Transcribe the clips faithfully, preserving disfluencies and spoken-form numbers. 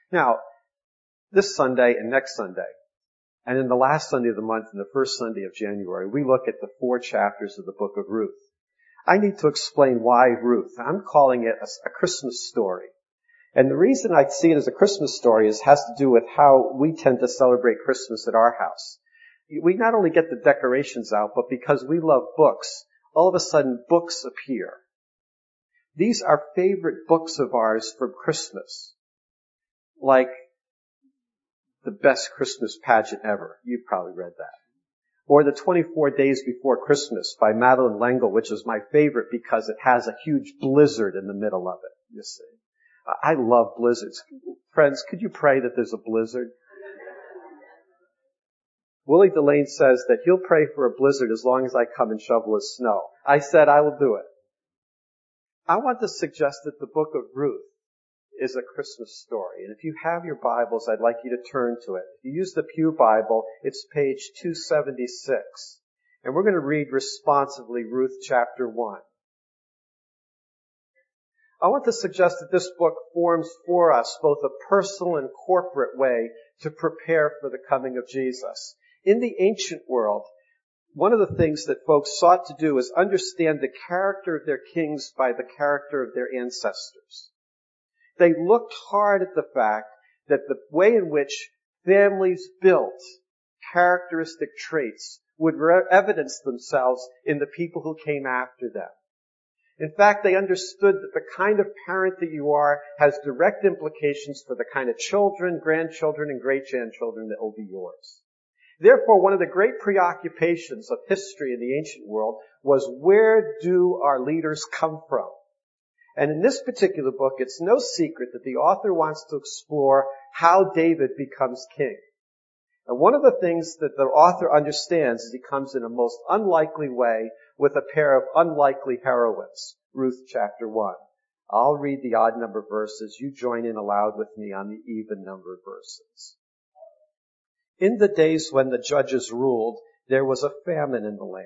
Now, this Sunday and next Sunday, and in the last Sunday of the month and the first Sunday of January, we look at the four chapters of the book of Ruth. I need to explain why Ruth. I'm calling it a, a Christmas story. And the reason I see it as a Christmas story is has to do with how we tend to celebrate Christmas at our house. We not only get the decorations out, but because we love books, all of a sudden books appear. These are favorite books of ours from Christmas. Like the best Christmas pageant ever. You've probably read that. Or the twenty-four Days Before Christmas by Madeleine L'Engle, which is my favorite because it has a huge blizzard in the middle of it, you see. I love blizzards. Friends, could you pray that there's a blizzard? Willie Delane says that he'll pray for a blizzard as long as I come and shovel his snow. I said I will do it. I want to suggest that the book of Ruth is a Christmas story. And if you have your Bibles, I'd like you to turn to it. If you use the Pew Bible, it's page two seventy-six. And we're going to read responsively Ruth chapter one. I want to suggest that this book forms for us both a personal and corporate way to prepare for the coming of Jesus. In the ancient world, one of the things that folks sought to do is understand the character of their kings by the character of their ancestors. They looked hard at the fact that the way in which families built characteristic traits would re- evidence themselves in the people who came after them. In fact, they understood that the kind of parent that you are has direct implications for the kind of children, grandchildren, and great-grandchildren that will be yours. Therefore, one of the great preoccupations of history in the ancient world was, where do our leaders come from? And in this particular book, it's no secret that the author wants to explore how David becomes king. And one of the things that the author understands is he comes in a most unlikely way with a pair of unlikely heroines. Ruth chapter one. I'll read the odd number verses. You join in aloud with me on the even number verses. In the days when the judges ruled, there was a famine in the land.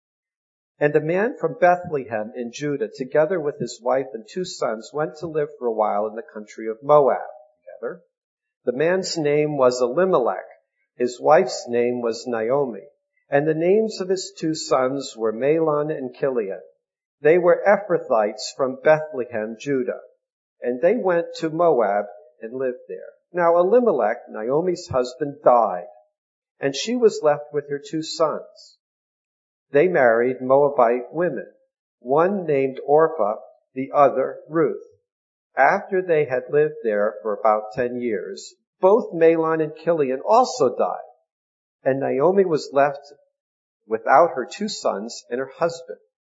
And a man from Bethlehem in Judah, together with his wife and two sons, went to live for a while in the country of Moab together. The man's name was Elimelech. His wife's name was Naomi. And the names of his two sons were Mahlon and Chilion. They were Ephrathites from Bethlehem, Judah. And they went to Moab and lived there. Now Elimelech, Naomi's husband, died, and she was left with her two sons. They married Moabite women, one named Orpah, the other Ruth. After they had lived there for about ten years, both Mahlon and Chilion also died, and Naomi was left without her two sons and her husband.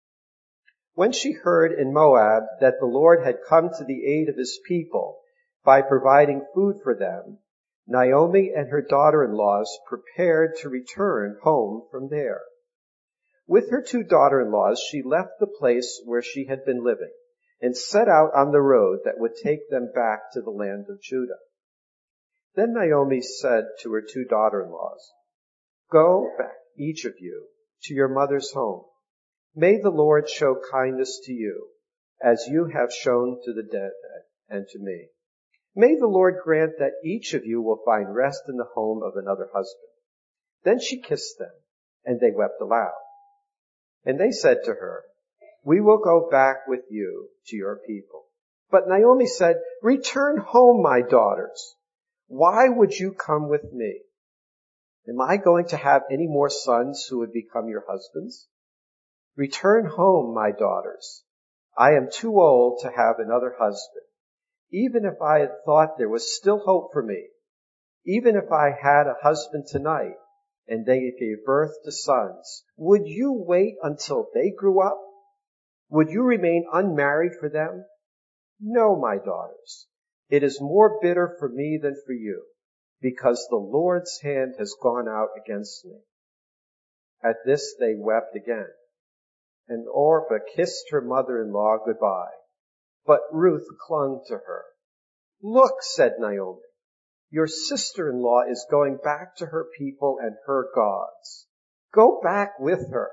When she heard in Moab that the Lord had come to the aid of his people by providing food for them, Naomi and her daughter-in-laws prepared to return home from there. With her two daughter-in-laws, she left the place where she had been living and set out on the road that would take them back to the land of Judah. Then Naomi said to her two daughter-in-laws, "Go back, each of you, to your mother's home. May the Lord show kindness to you, as you have shown to the dead and to me. May the Lord grant that each of you will find rest in the home of another husband." Then she kissed them, and they wept aloud. And they said to her, "We will go back with you to your people." But Naomi said, "Return home, my daughters. Why would you come with me? Am I going to have any more sons who would become your husbands? Return home, my daughters. I am too old to have another husband. Even if I had thought there was still hope for me, even if I had a husband tonight, and they gave birth to sons, would you wait until they grew up? Would you remain unmarried for them? No, my daughters. It is more bitter for me than for you, because the Lord's hand has gone out against me." At this they wept again, and Orpah kissed her mother-in-law goodbye, but Ruth clung to her. "Look," said Naomi, "your sister-in-law is going back to her people and her gods. Go back with her."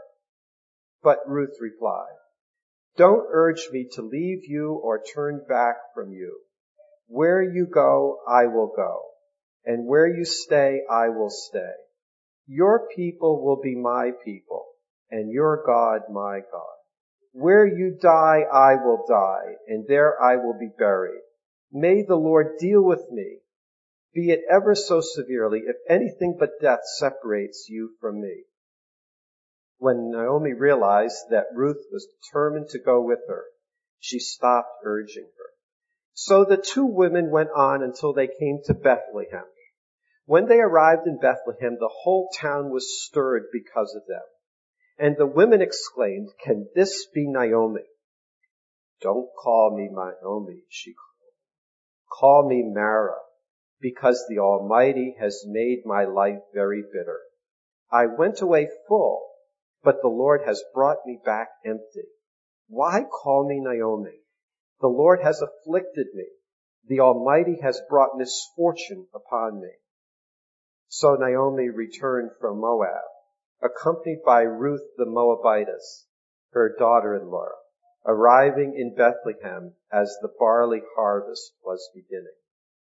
But Ruth replied, "Don't urge me to leave you or turn back from you. Where you go, I will go, and where you stay, I will stay. Your people will be my people, and your God my God. Where you die, I will die, and there I will be buried. May the Lord deal with me, be it ever so severely, if anything but death separates you from me. When Naomi realized that Ruth was determined to go with her, she stopped urging her. So the two women went on until they came to Bethlehem. When they arrived in Bethlehem, the whole town was stirred because of them. And the women exclaimed, "Can this be Naomi?" "Don't call me Naomi," she called. "Call me Mara, because the Almighty has made my life very bitter. I went away full, but the Lord has brought me back empty. Why call me Naomi? The Lord has afflicted me. The Almighty has brought misfortune upon me." So Naomi returned from Moab, accompanied by Ruth the Moabitess, her daughter-in-law, arriving in Bethlehem as the barley harvest was beginning.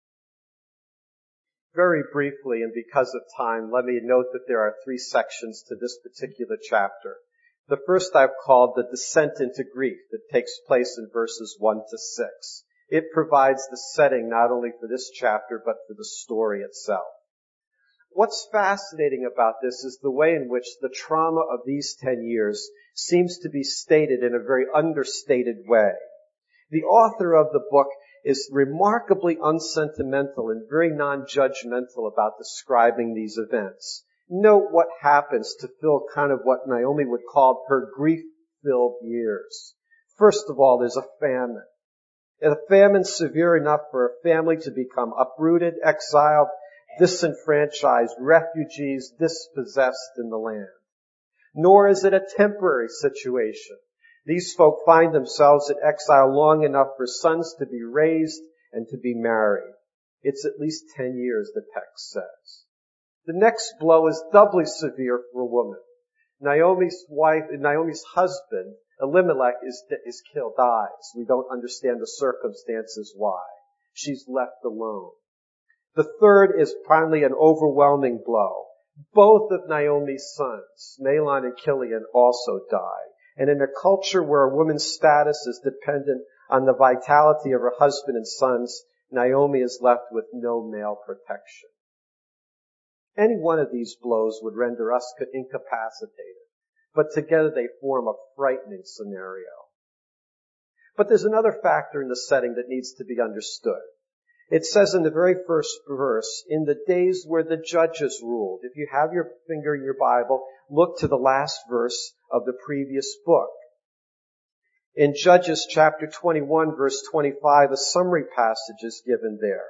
Very briefly, and because of time, let me note that there are three sections to this particular chapter. The first I've called the descent into grief that takes place in verses one to six. It provides the setting not only for this chapter, but for the story itself. What's fascinating about this is the way in which the trauma of these ten years seems to be stated in a very understated way. The author of the book is remarkably unsentimental and very non-judgmental about describing these events. Note what happens to fill kind of what Naomi would call her grief-filled years. First of all, there's a famine. A famine severe enough for a family to become uprooted, exiled, disenfranchised, refugees, dispossessed in the land. Nor is it a temporary situation. These folk find themselves in exile long enough for sons to be raised and to be married. It's at least ten years, the text says. The next blow is doubly severe for a woman. Naomi's wife, Naomi's husband, Elimelech, is, is killed, dies. We don't understand the circumstances why. She's left alone. The third is finally an overwhelming blow. Both of Naomi's sons, Mahlon and Chilion, also die. And in a culture where a woman's status is dependent on the vitality of her husband and sons, Naomi is left with no male protection. Any one of these blows would render us incapacitated, but together they form a frightening scenario. But there's another factor in the setting that needs to be understood. It says in the very first verse, in the days where the judges ruled. If you have your finger in your Bible, look to the last verse of the previous book. In Judges chapter twenty-one, verse twenty-five, a summary passage is given there.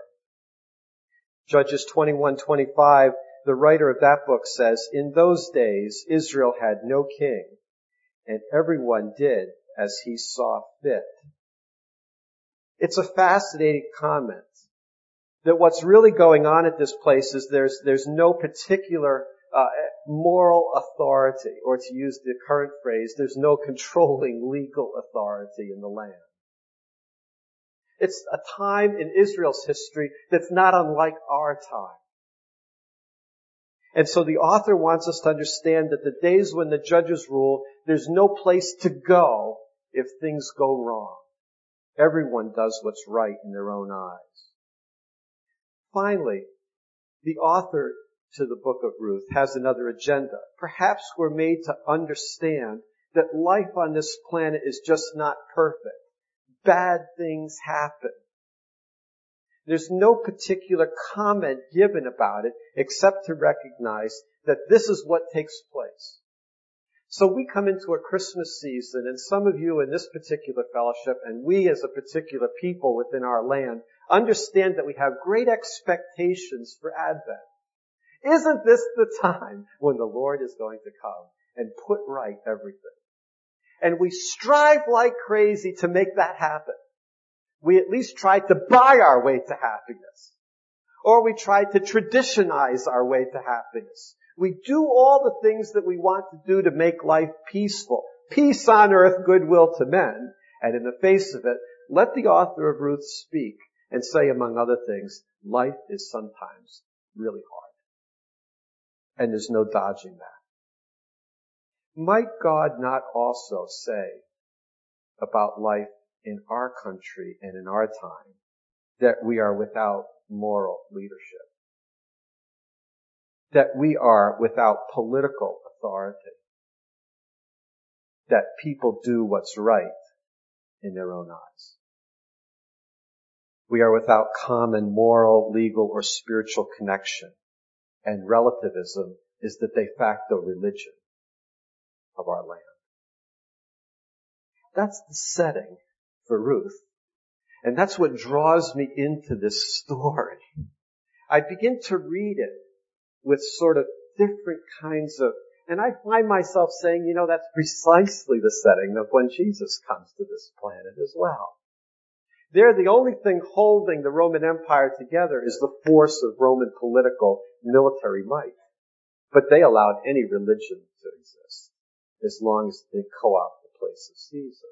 Judges twenty-one twenty-five, the writer of that book says, in those days Israel had no king, and everyone did as he saw fit. It's a fascinating comment. That what's really going on at this place is there's there's no particular uh, moral authority, or to use the current phrase, there's no controlling legal authority in the land. It's a time in Israel's history that's not unlike our time. And so the author wants us to understand that the days when the judges rule, there's no place to go if things go wrong. Everyone does what's right in their own eyes. Finally, the author to the book of Ruth has another agenda. Perhaps we're made to understand that life on this planet is just not perfect. Bad things happen. There's no particular comment given about it except to recognize that this is what takes place. So we come into a Christmas season, and some of you in this particular fellowship, and we as a particular people within our land, understand that we have great expectations for Advent. Isn't this the time when the Lord is going to come and put right everything? And we strive like crazy to make that happen. We at least try to buy our way to happiness. Or we try to traditionize our way to happiness. We do all the things that we want to do to make life peaceful. Peace on earth, goodwill to men. And in the face of it, let the author of Ruth speak and say, among other things, life is sometimes really hard. And there's no dodging that. Might God not also say about life in our country and in our time that we are without moral leadership? That we are without political authority? That people do what's right in their own eyes? We are without common moral, legal, or spiritual connection, and relativism is the de facto religion of our land. That's the setting for Ruth. And that's what draws me into this story. I begin to read it with sort of different kinds of, and I find myself saying, you know, that's precisely the setting of when Jesus comes to this planet as well. There, the only thing holding the Roman Empire together is the force of Roman political military might. But they allowed any religion to exist as long as they co-opt the place of Caesar.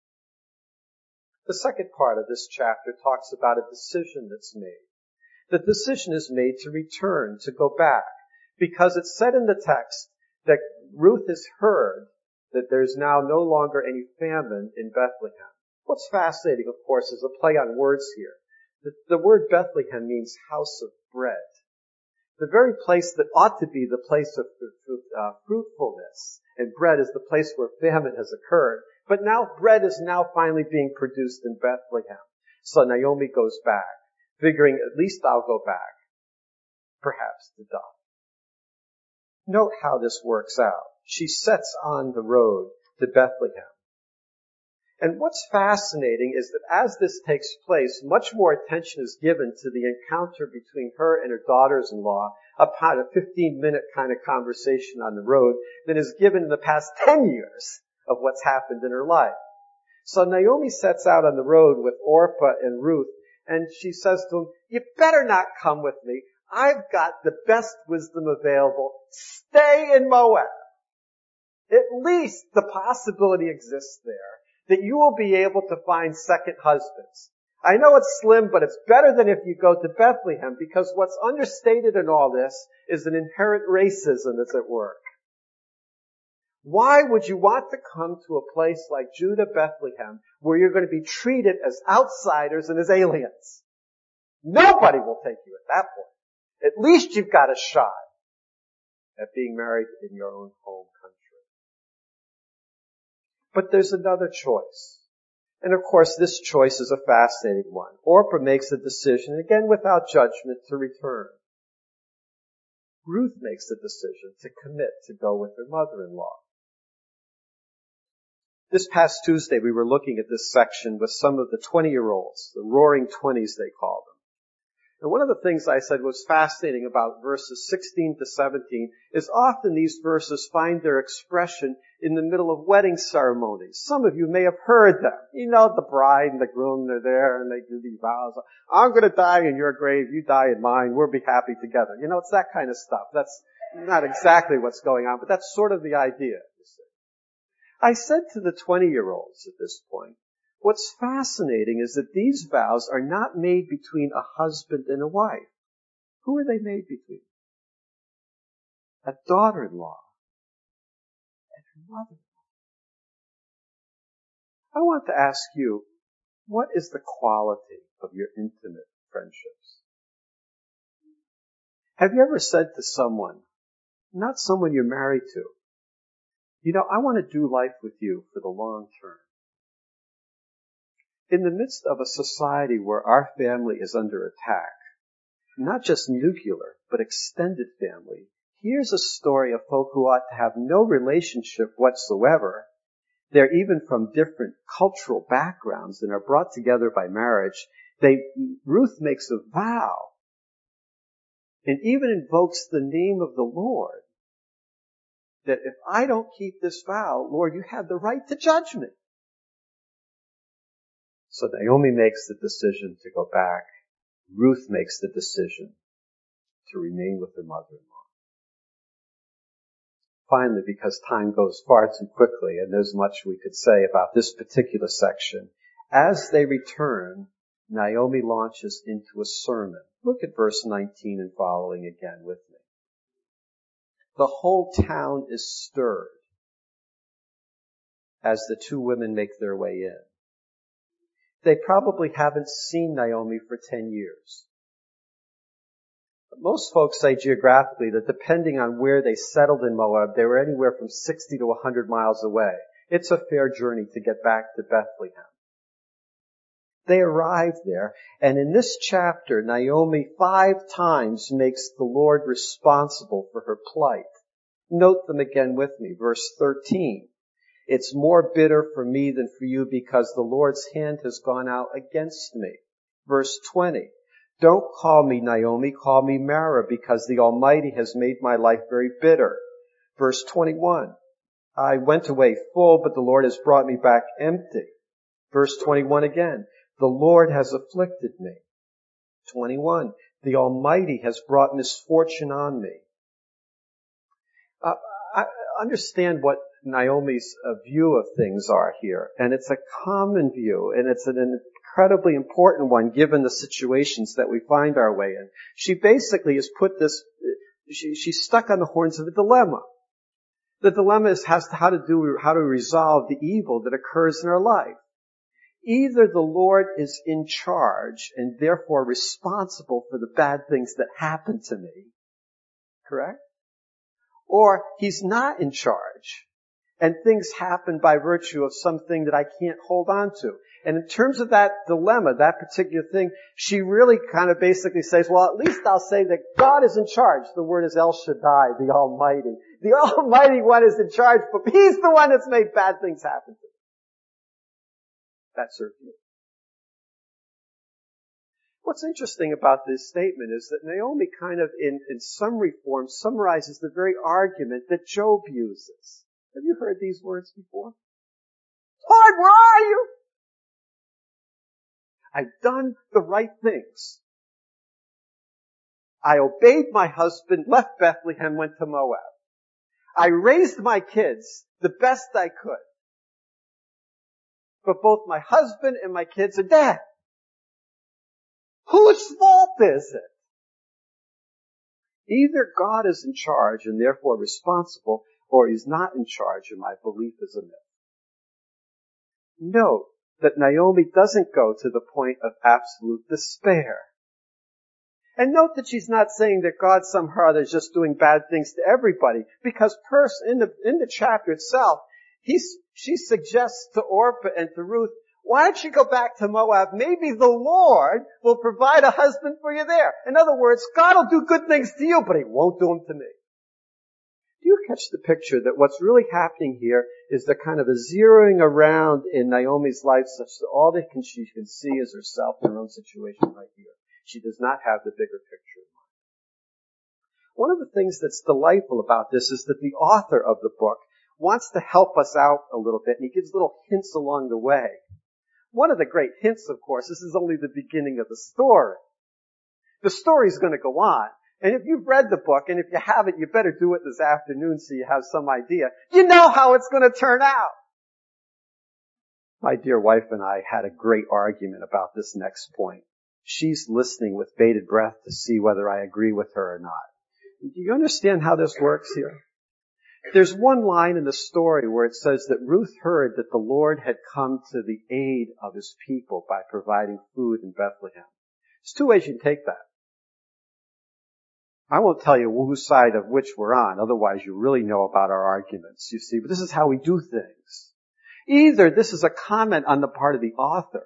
The second part of this chapter talks about a decision that's made. The decision is made to return, to go back, because it's said in the text that Ruth has heard that there's now no longer any famine in Bethlehem. What's fascinating, of course, is a play on words here. The, the word Bethlehem means house of bread. The very place that ought to be the place of uh, fruitfulness, and bread is the place where famine has occurred. But now bread is now finally being produced in Bethlehem. So Naomi goes back, figuring at least I'll go back, perhaps to die. Note how this works out. She sets on the road to Bethlehem. And what's fascinating is that as this takes place, much more attention is given to the encounter between her and her daughters-in-law, about a fifteen-minute kind of conversation on the road, than is given in the past ten years of what's happened in her life. So Naomi sets out on the road with Orpah and Ruth, and she says to them, you better not come with me. I've got the best wisdom available. Stay in Moab. At least the possibility exists there that you will be able to find second husbands. I know it's slim, but it's better than if you go to Bethlehem, because what's understated in all this is an inherent racism that's at work. Why would you want to come to a place like Judah, Bethlehem, where you're going to be treated as outsiders and as aliens? Nobody will take you at that point. At least you've got a shot at being married in your own home country. But there's another choice. And of course, this choice is a fascinating one. Orpah makes a decision, again without judgment, to return. Ruth makes the decision to commit to go with her mother-in-law. This past Tuesday, we were looking at this section with some of the twenty-year-olds, the roaring twenties they call them. And one of the things I said was fascinating about verses sixteen to seventeen is often these verses find their expression in the middle of wedding ceremonies. Some of you may have heard them. You know, the bride and the groom, they're there and they do these vows. I'm going to die in your grave, you die in mine, we'll be happy together. You know, it's that kind of stuff. That's not exactly what's going on, but that's sort of the idea. You see. I said to the twenty-year-olds at this point, what's fascinating is that these vows are not made between a husband and a wife. Who are they made between? A daughter-in-law and her mother-in-law. I want to ask you, what is the quality of your intimate friendships? Have you ever said to someone, not someone you're married to, you know, I want to do life with you for the long term? In the midst of a society where our family is under attack, not just nuclear, but extended family, here's a story of folk who ought to have no relationship whatsoever. They're even from different cultural backgrounds and are brought together by marriage. They, Ruth makes a vow and even invokes the name of the Lord that if I don't keep this vow, Lord, you have the right to judge me. So Naomi makes the decision to go back. Ruth makes the decision to remain with her mother-in-law. Finally, because time goes far too quickly and there's much we could say about this particular section, as they return, Naomi launches into a sermon. Look at verse nineteen and following again with me. The whole town is stirred as the two women make their way in. They probably haven't seen Naomi for ten years. But most folks say geographically that depending on where they settled in Moab, they were anywhere from sixty to one hundred miles away. It's a fair journey to get back to Bethlehem. They arrive there, and in this chapter, Naomi five times makes the Lord responsible for her plight. Note them again with me. Verse thirteen. It's more bitter for me than for you because the Lord's hand has gone out against me. Verse twenty. Don't call me Naomi, call me Mara, because the Almighty has made my life very bitter. Verse twenty-one. I went away full, but the Lord has brought me back empty. Verse twenty-one again. The Lord has afflicted me. twenty-one. The Almighty has brought misfortune on me. Uh, I understand what Naomi's uh, view of things are here, and it's a common view, and it's an incredibly important one given the situations that we find our way in. She basically has put this, she, she's stuck on the horns of a dilemma. The dilemma is has to, how to do, how to resolve the evil that occurs in her life. Either the Lord is in charge and therefore responsible for the bad things that happen to me, correct? Or He's not in charge and things happen by virtue of something that I can't hold on to. And in terms of that dilemma, that particular thing, she really kind of basically says, well, at least I'll say that God is in charge. The word is El Shaddai, the Almighty. The Almighty One is in charge, but He's the one that's made bad things happen to me. That's her view. What's interesting about this statement is that Naomi kind of, in, in summary form, summarizes the very argument that Job uses. Have you heard these words before? Lord, where are you? I've done the right things. I obeyed my husband, left Bethlehem, went to Moab. I raised my kids the best I could. But both my husband and my kids are dead. Whose fault is it? Either God is in charge and therefore responsible, or He's not in charge and my belief is a myth. Note that Naomi doesn't go to the point of absolute despair. And note that she's not saying that God somehow or other is just doing bad things to everybody, because pers- in the in the chapter itself, he's, she suggests to Orpah and to Ruth, why don't you go back to Moab? Maybe the Lord will provide a husband for you there. In other words, God will do good things to you, but He won't do them to me. Do you catch the picture that what's really happening here is the kind of a zeroing around in Naomi's life such that all that can, she can see is herself in her own situation right here. She does not have the bigger picture in mind. One of the things that's delightful about this is that the author of the book wants to help us out a little bit, and he gives little hints along the way. One of the great hints, of course, this is only the beginning of the story. The story's going to go on. And if you've read the book, and if you haven't, you better do it this afternoon so you have some idea. You know how it's going to turn out. My dear wife and I had a great argument about this next point. She's listening with bated breath to see whether I agree with her or not. Do you understand how this works here? There's one line in the story where it says that Ruth heard that the Lord had come to the aid of His people by providing food in Bethlehem. There's two ways you can take that. I won't tell you whose side of which we're on, otherwise you really know about our arguments, you see. But this is how we do things. Either this is a comment on the part of the author,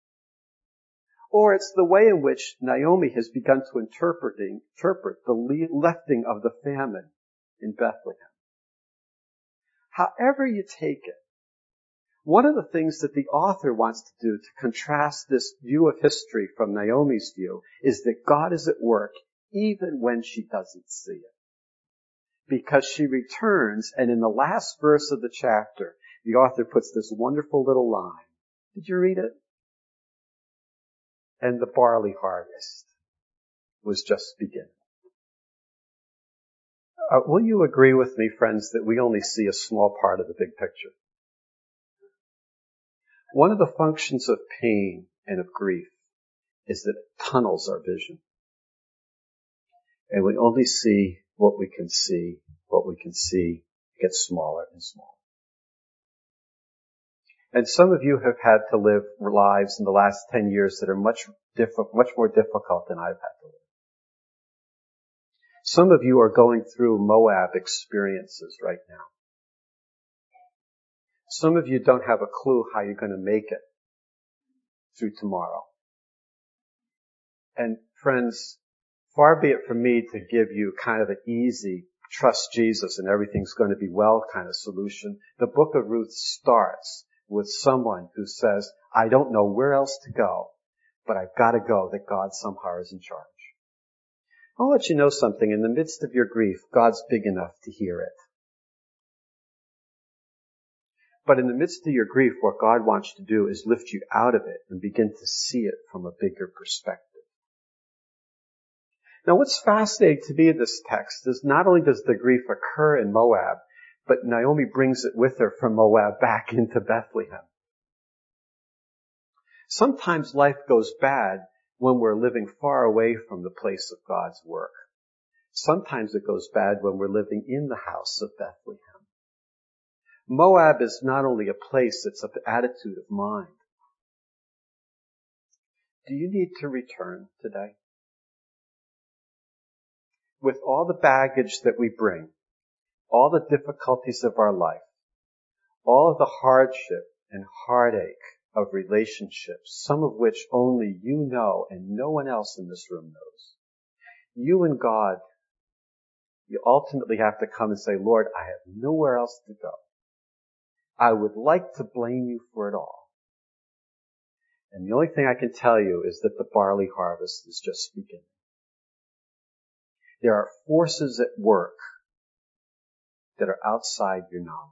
or it's the way in which Naomi has begun to interpret, interpret the lifting of the famine in Bethlehem. However you take it, one of the things that the author wants to do to contrast this view of history from Naomi's view is that God is at work even when she doesn't see it. Because she returns, and in the last verse of the chapter, the author puts this wonderful little line. Did you read it? And the barley harvest was just beginning. Uh, will you agree with me, friends, that we only see a small part of the big picture? One of the functions of pain and of grief is that it tunnels our vision. And we only see what we can see, what we can see gets smaller and smaller. And some of you have had to live lives in the last ten years that are much diffi- much more difficult than I've had to live. Some of you are going through Moab experiences right now. Some of you don't have a clue how you're going to make it through tomorrow. And friends, far be it from me to give you kind of an easy, trust Jesus and everything's going to be well kind of solution. The book of Ruth starts with someone who says, I don't know where else to go, but I've got to go, that God somehow is in charge. I'll let you know something. In the midst of your grief, God's big enough to hear it. But in the midst of your grief, what God wants to do is lift you out of it and begin to see it from a bigger perspective. Now, what's fascinating to me in this text is not only does the grief occur in Moab, but Naomi brings it with her from Moab back into Bethlehem. Sometimes life goes bad when we're living far away from the place of God's work. Sometimes it goes bad when we're living in the house of Bethlehem. Moab is not only a place, it's an attitude of mind. Do you need to return today? With all the baggage that we bring, all the difficulties of our life, all of the hardship and heartache of relationships, some of which only you know and no one else in this room knows. You and God, you ultimately have to come and say, Lord, I have nowhere else to go. I would like to blame you for it all. And the only thing I can tell you is that the barley harvest is just beginning. There are forces at work that are outside your knowledge,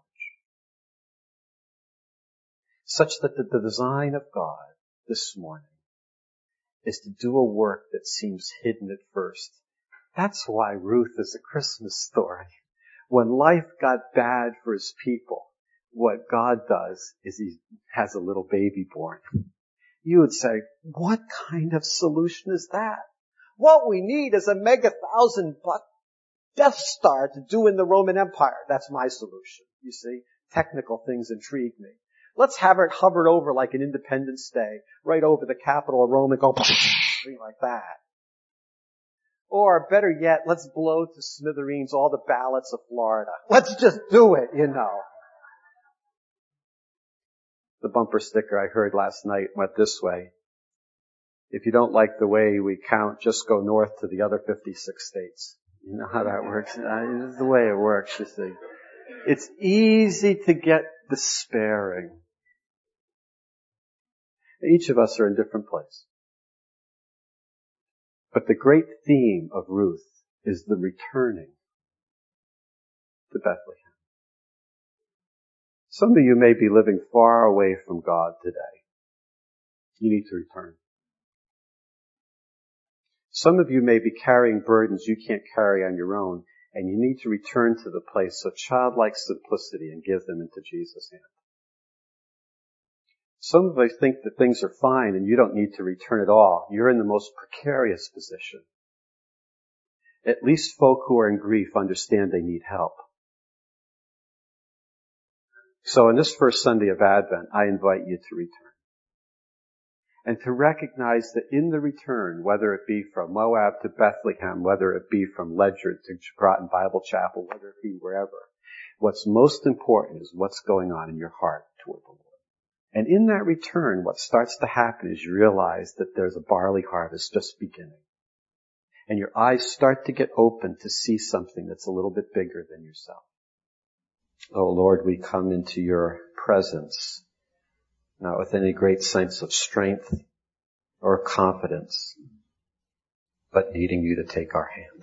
such that the, the design of God this morning is to do a work that seems hidden at first. That's why Ruth is a Christmas story. When life got bad for his people, what God does is he has a little baby born. You would say, what kind of solution is that? What we need is a mega thousand buck Death Star to do in the Roman Empire. That's my solution. You see, technical things intrigue me. Let's have it hovered over like an Independence Day, right over the capital of Rome and go like that. Or better yet, let's blow to smithereens all the ballots of Florida. Let's just do it, you know. The bumper sticker I heard last night went this way. If you don't like the way we count, just go north to the other fifty-six states. You know how that works? This is the way it works, you see. It's easy to get despairing. Each of us are in a different place. But the great theme of Ruth is the returning to Bethlehem. Some of you may be living far away from God today. You need to return. Some of you may be carrying burdens you can't carry on your own, and you need to return to the place of childlike simplicity and give them into Jesus' hand. Some of you think that things are fine and you don't need to return at all. You're in the most precarious position. At least folk who are in grief understand they need help. So in this first Sunday of Advent, I invite you to return. And to recognize that in the return, whether it be from Moab to Bethlehem, whether it be from Ledyard to Groton Bible Chapel, whether it be wherever, what's most important is what's going on in your heart toward the Lord. And in that return, what starts to happen is you realize that there's a barley harvest just beginning. And your eyes start to get open to see something that's a little bit bigger than yourself. Oh Lord, we come into your presence, not with any great sense of strength or confidence, but needing you to take our hand.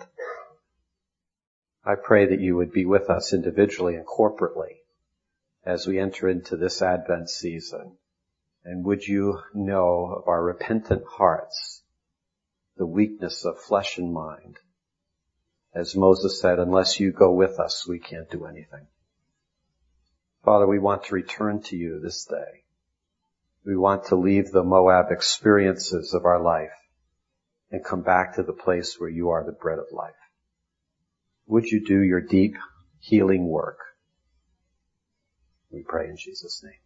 I pray that you would be with us individually and corporately as we enter into this Advent season. And would you know of our repentant hearts, the weakness of flesh and mind. As Moses said, unless you go with us, we can't do anything. Father, we want to return to you this day. We want to leave the Moab experiences of our life and come back to the place where you are the bread of life. Would you do your deep healing work? We pray in Jesus' name.